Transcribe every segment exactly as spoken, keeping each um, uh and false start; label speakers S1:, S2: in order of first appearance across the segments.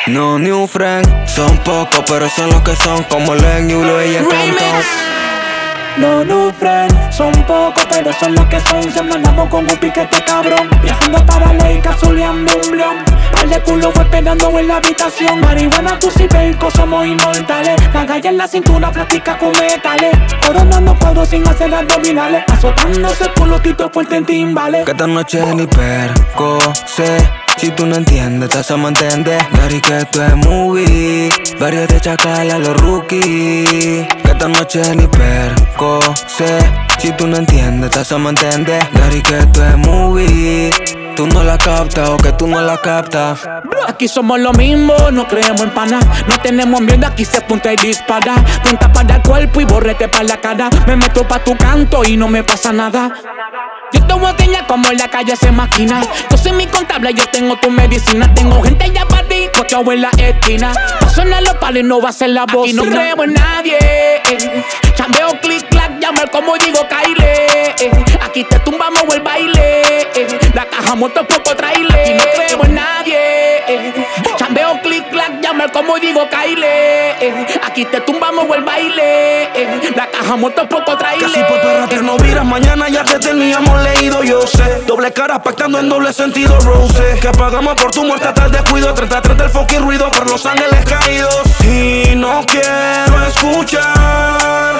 S1: No new friend, son pocos pero son los que son, como Len, Yulo y el Compton.
S2: No new friend, son pocos pero son los que son. Siempre andamos con un piquete cabrón, viajando para ley, cazuleando un blon. Par de culo fue esperando en la habitación. Marihuana, tu y perco, somos inmortales. La galla en la cintura, plástica con metales. Coronando cuadros sin hacer abdominales. Azotándose por los titos fuertes en timbales.
S1: Que esta noche ni perco sé. Si tú no entiendes, te hacemos entender. Dari que esto es movie. Varios de chacal a los rookies. Que esta noche ni perco sé. Si tú no entiendes, te hacemos entender. Dari que esto es movie. Tú no la captas o que tú no la captas.
S2: Aquí somos lo mismo, no creemos en pana. No tenemos miedo, aquí se apunta y dispara. Punta para el cuerpo y borrete para la cara. Me meto pa' tu canto y no me pasa nada. Yo te voy a enseñar como en la calle se maquina. Yo soy mi contable, yo tengo tu medicina. Tengo gente ya para ti, cochao en la esquina. Pa' sonar los palos no va a ser la voz. Aquí no creo en nadie, eh. Chambeo, click, clack, llamar como digo, Kyle, eh. Aquí te tumbamos el baile, eh. La caja moto poco traile. Aquí no creo en nadie, eh. Chambeo, click, clack, llamar como digo, Kyle, eh. Aquí te tumbamos el baile, eh. La caja moto poco traile.
S3: Casi por perra que no viras mañana ya te teníamos leído, yo sé. Doble cara pactando en doble sentido, Rose. Que pagamos por tu muerte hasta el descuido. treinta y tres del fucking ruido por los ángeles caídos. Y no quiero escuchar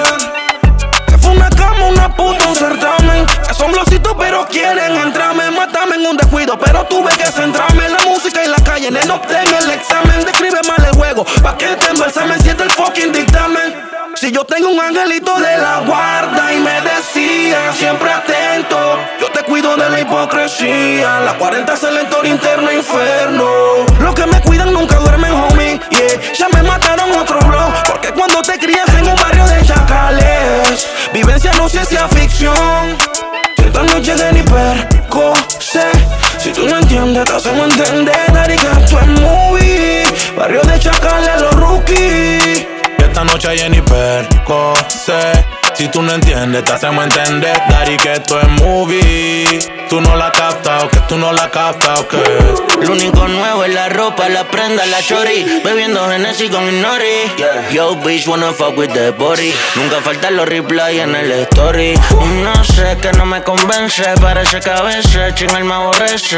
S3: que fue una cama, una puta, un certamen. Que son blocitos pero quieren entrarme. Mátame en un descuido pero tuve que centrarme en la música y la calle. En el obtengo el examen. Describe mal el juego pa' que tengo el examen. Siente el fucking dictamen. Si yo tengo un angelito de la guarda y me decía siempre atento, yo te cuido de la hipocresía. La cuarenta es el entorno interno inferno. Los que me cuidan nunca duermen, homie, yeah. Ya me mataron otro blog, porque cuando te crías en un barrio de chacales, vivencia no ciencia ficción. Si esta noche de ni perco sé. Si tú no entiendes, te hacemos entender. Dari que esto es movie. Barrio de chacales, los rookies.
S4: Esta noche hay ni perco sé. Si tú no entiendes, te hacemos entender. Dari que esto es movie. Tú no la captas o que tú no la captas o que.
S5: Lo único nuevo es la ropa, la prenda, la chori. Bebiendo Genesis con Ignori, yeah. Yo bitch wanna fuck with the body. Nunca faltan los replays en el story. No sé que no me convence. Parece que a veces chingar me aborrece.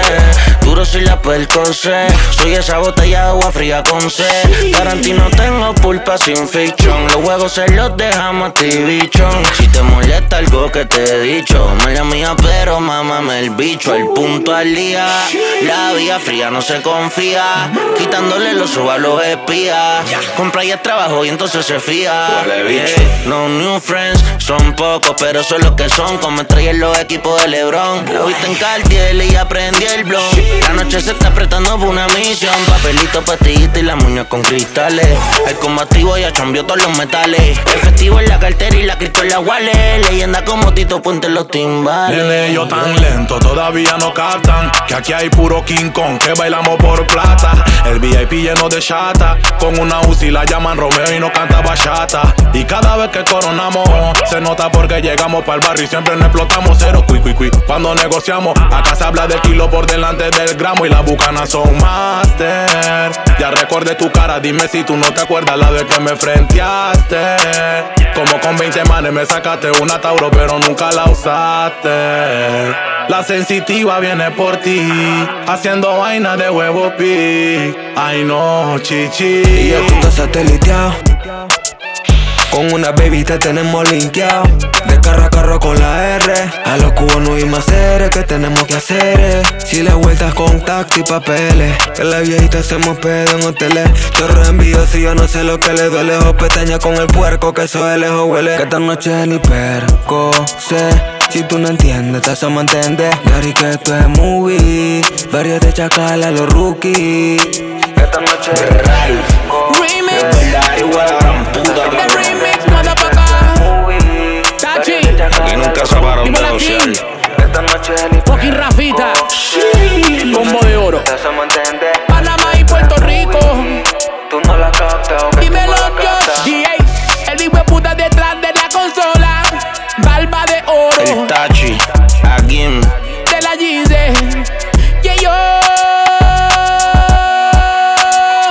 S5: Duro si la percocé. Soy esa botella de agua fría con sed. Tarantino tengo pulpa sin fiction. Los juegos se los dejamos a ti, bichón. Si te molesta algo que te he dicho, mala mía pero mámame el bicho. El punto al día. La vía fría no se confía. Quitándole los ojos a los espías. Compra y es trabajo y entonces se fía. Yeah. No new friends, son pocos pero son los que son. Como estrellas los equipos de LeBron. Lo viste en Cartier y aprendí el blon. La noche se está apretando por una misión. Papelito, pastillita y las muñecas con cristales. El combativo ya chambió todos los metales. Efectivo en la cartera y la cripto en la wallet. Leyenda como Tito Puente en los timbales.
S4: Nene, yo tan lento, todavía no captan que aquí hay puro King Kong, que bailamos por plata. El V I P lleno de chata. Con una Uzi la llaman Romeo y no canta bachata. Y cada vez que coronamos se nota porque llegamos pa'l barrio y siempre nos explotamos. Cero cui cui cui cuando negociamos. Acá se habla del kilo por delante del gramo. Y las bucanas son master. Ya recordé tu cara, dime si tú no te acuerdas la vez que me frenteaste. Como con veinte manes me sacaste una Tauro pero nunca la usaste. La sensitiva viene por ti, haciendo vaina de huevo pi. Ay no, chichi.
S1: Y ya tú estás sateliteado. Con una baby te tenemos linkeado. De carro a carro con la R. A los cubanos y más seres que tenemos que hacer. Si le vueltas contacto y papeles. Que la viejita hacemos pedo en hoteles. Chorro envío si yo no sé lo que le duele. O pestaña con el puerco que eso de lejos huele. Que esta noche ni perco sé. Si tú no entiendes, te hacemos entender. Dari que esto es movie. Varios de chacal a los rookies. Que esta noche es
S2: Remix.
S5: The
S2: remix, motherfucker. Tachi.
S5: Aquí nunca se para un dedo social.
S1: Esta noche es ni
S2: Fucking Rafita. Combo de oro.
S1: te hacemos entender.
S2: Panamá y Puerto Rico.
S1: Tú no la captas o que
S2: Dímelo,
S1: tú no la captas.
S2: G A. El hijo de puta detrás de la consola. Barba de oro.
S5: El Tachi, again.
S2: De la Gise. Yeah, yo.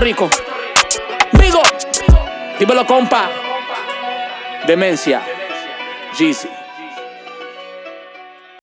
S2: Rico. Vigo, dímelo, compa. Demencia, Jeezy.